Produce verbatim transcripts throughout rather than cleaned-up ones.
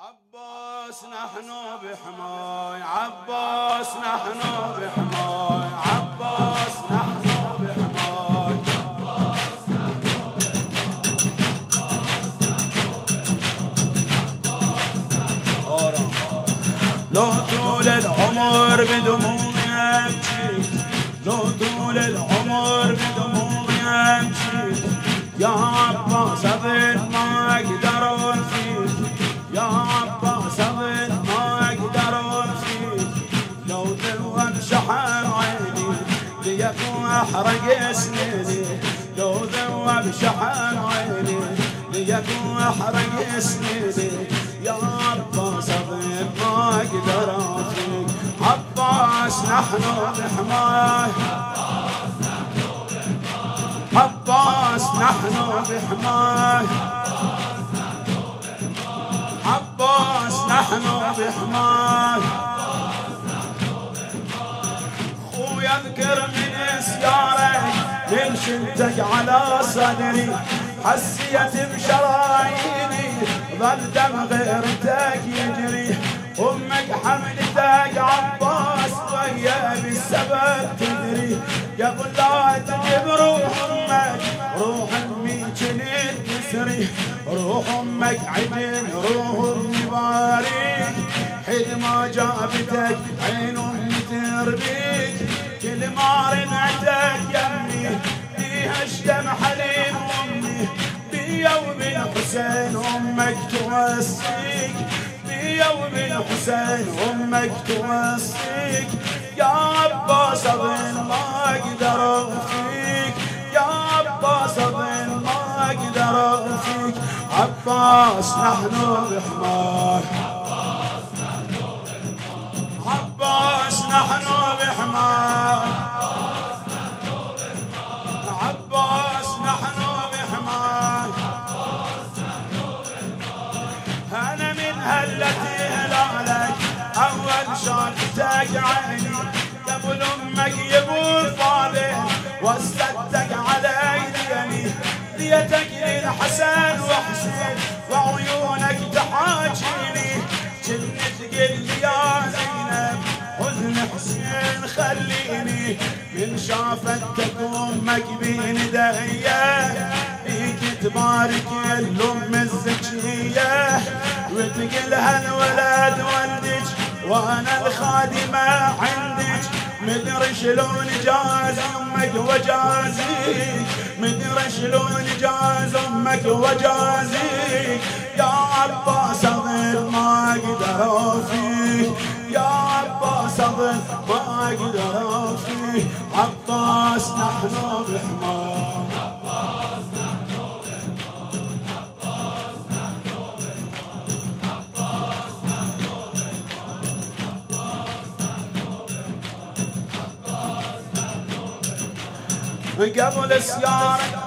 عباس نحن بحماي، عباس نحن بحماي، عباس نحن بحماي، عباس نحن بحماي. لو طول العمر بدموعي أبكي، لو طول العمر بدموعي أبكي، يا عباس أظل ما أقدر أوفيك، يا عباس أظل ما أقدر أوفيك. لو ذوب شحن عيني ليكون أحرق سنيني، لو ذوب شحن عيني ليكون أحرق سنيني، يا عباس أظل ما أقدر أوفيك. عباس نحن بحماي، عباس نحن بحماي، عباس نحن بحماي. خويا اذكر من سيارك من شلتك على صدري، حسيت بشراييني ظل دم غيرتك يجري. امك حملتك عباس وهي بالسبب تدري، قبل لا تجيب روح امك روح امي جنين تسري. روح امك عدن روح امي باريك، حين ما جابتك عين امي تربيك. كل ما رنعتك يمي فيها الشم حليب امي، بيا وبن حسين امك توصيك، بيا وبن حسين امك توصيك. يا عباس اظن ما اقدر اوفيك، يا عباس اظن ما اقدر اوفيك. عباس نحن بحماي، عباس نحن بحماي، عباس نحن بحماي. انا من هلتي هلالك اول شافتك عيني، قبل امك يبو فاضل وصلتك على يديني. ليتك للحسن وحسين وعيونك تحاجيني، كنت تقل لي يا زينب حزن حسين خليني. من شافتك امك بين ايديا فيك تبارك الام الزكيه، وتقلها الولد ولدك وانا الخادمه عندك. مدري شلون جاز امك وجازيك، مدري شلون جاز امك وجازيك. يا عباس اظل ما اقدر اوفيك، يا عباس اظل ما اقدر اوفيك. عباس نحن بحماي، عباس نحن بحماي، عباس نحن بحماي، عباس نحن بحماي، عباس نحن بحماي. قبل سيارك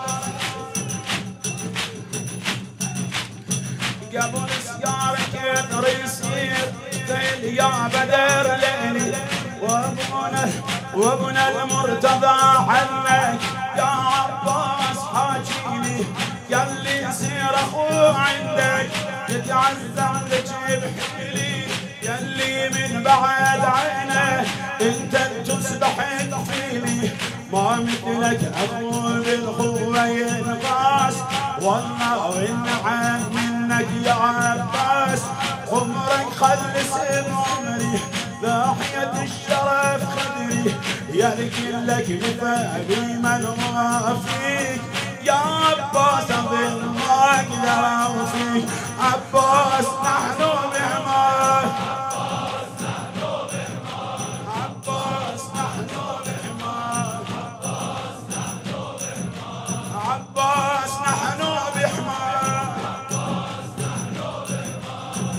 قبل سيارك يدري يصير ليل يا بدر ليلي، وابونا وابونا المرتضى عنك. يا عباس حاجيني ياللي يصير اخو عندك، تتعزم لك بحيلي ياللي من بعد عينه انت تصبح فيني. ما مثلك اخو بالخوه ينقاس، والله والنعم منك يا عباس. عمرك خلص بعمري ضاحية الشرف خدري، يا لك نفا بمن وافيك. يا عباس اظل ما اقدر اوفيك. عباس نحن بحماي، عباس نحن بحماي، عباس نحن بحماي، عباس نحن بحماي، عباس نحن بحماي، عباس نحن بحماي،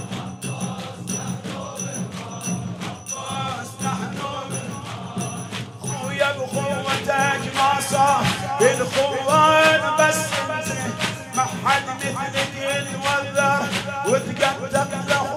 عباس نحن بحماي. خويا بخوتك ما صار بالخوان، بس انت ما حد مثلك يتوذر وتقدر له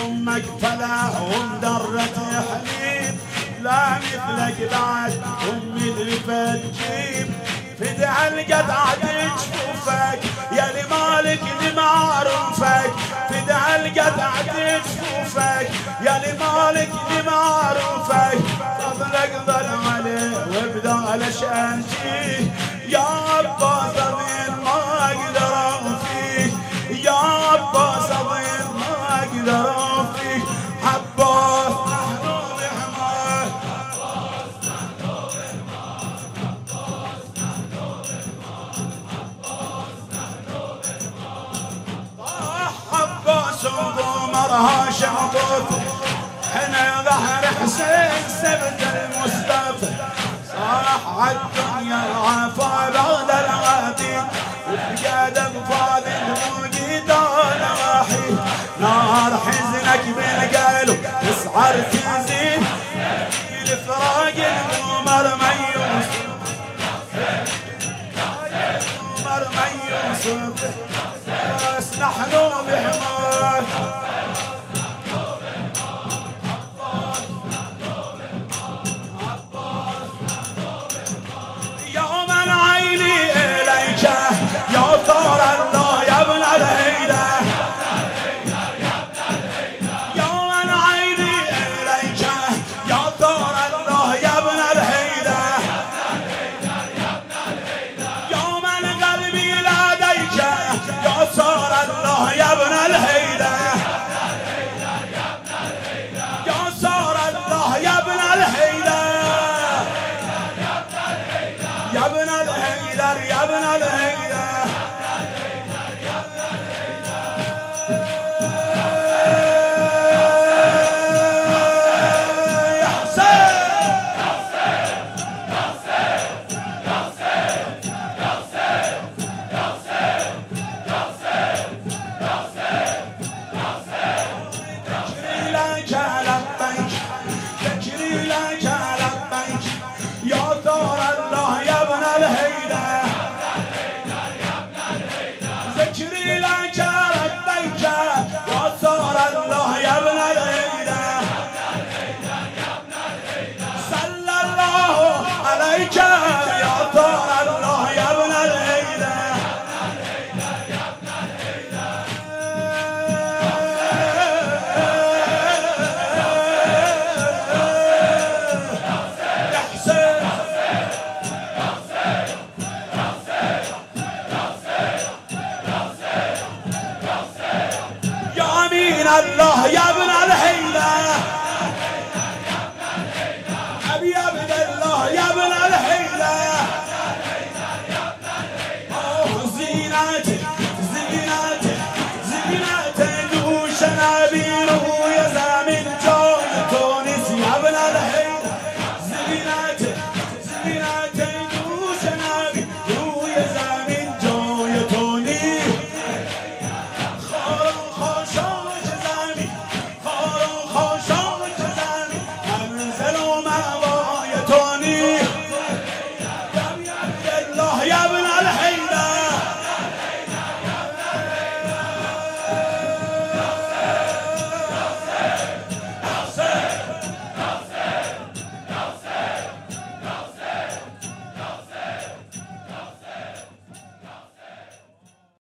امك فلا ومدرة حليب لا مثلك بعد امي اللي فتجيب فدع القطعة جفوفك يا اللي مالك اللي معروفك فدع القطعة جفوفك يا اللي مالك اللي معروفك فضلك ظل عليه وبدال شانجيه يا عباس اظن ما اقدر فيك يا عباس اظن ما اقدر فيك عباس نحن بحماك عباس وضمرها شعبوت حنا ظهر حسين سبت المصطفى صاح عالدنيا العفا بعد الغابين وفقاد انفاض الموجود انا راحي نار حزنك بالقلب اسعرت